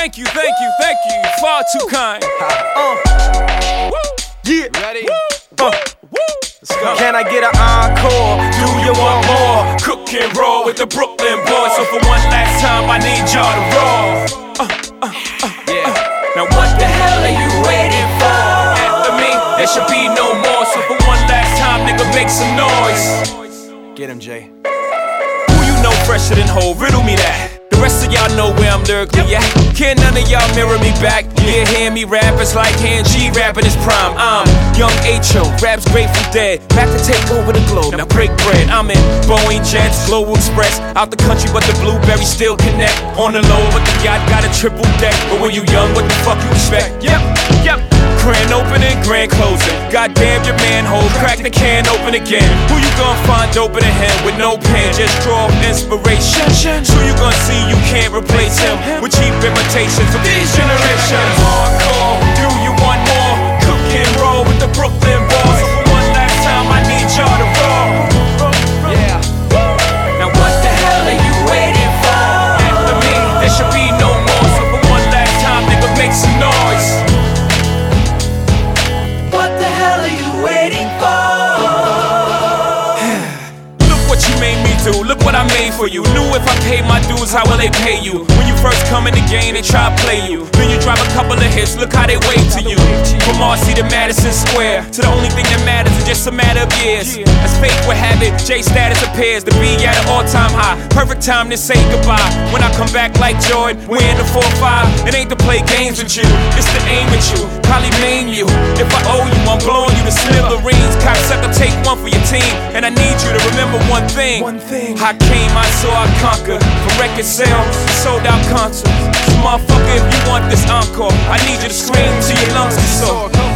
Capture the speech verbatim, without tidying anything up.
Thank you, thank you, thank you. Far too kind. Uh, Woo. yeah. Ready? Uh, Let's go. Can I get an encore? Do you want more? Cook and roll with the Brooklyn boys. So for one last time, I need y'all to roll. Uh, uh, uh, yeah. Uh. Now what the hell are you waiting for? After me, there should be no more. So for one last time, nigga, make some noise. Get him, Jay. Who you know fresher than Ho? Riddle me that. The rest of y'all know where I'm lyrically at. Can't none of y'all mirror me back. Yeah, hear me rap, it's like Han G rapping his prime. I'm Young H O, raps Grateful Dead. Back to take over the globe, now break bread. I'm in Boeing Jets, Global Express. Out the country, but the blueberries still connect. On the low, but the yacht got a triple deck. But when you young, what the fuck you expect? Yep, yep. Grand opening, grand closing. Goddamn your manhole, crack the can open again. Who you gonna find open a hand with no pen? Just draw inspiration. So you gonna see you can't replace him with cheap imitations of these generations. Hardcore, do you want more? Cook and roll with the Brooklyn boys. So for one last time, I need y'all to roll. Yeah. Now what the hell are you waiting for? After me, there should be no more. So for one last time, nigga, make some noise. What the hell are you waiting for? Look what you made me do, look what I made for you. Knew if I paid my dues, how will they pay you? When you first come in the game, they try to play you. Then you drop a couple of hits, look how they wave to you. From Marcy to Madison Square, to the only thing that matters is just a matter of years. As fate would have it, J status appears to be at an all-time high. Perfect time to say goodbye. When I come back like Jordan, we in the four five. It ain't to play games with you, it's to aim at you. Probably maim you. If I owe you, I'm blowing you to smithereens. Cocksucker, take one for your team. And I need you to remember one thing. One thing. I came, I saw, I conquered. From record sales, sold out concerts. So motherfucker, if you want this encore, I need you to scream till your lungs are sore.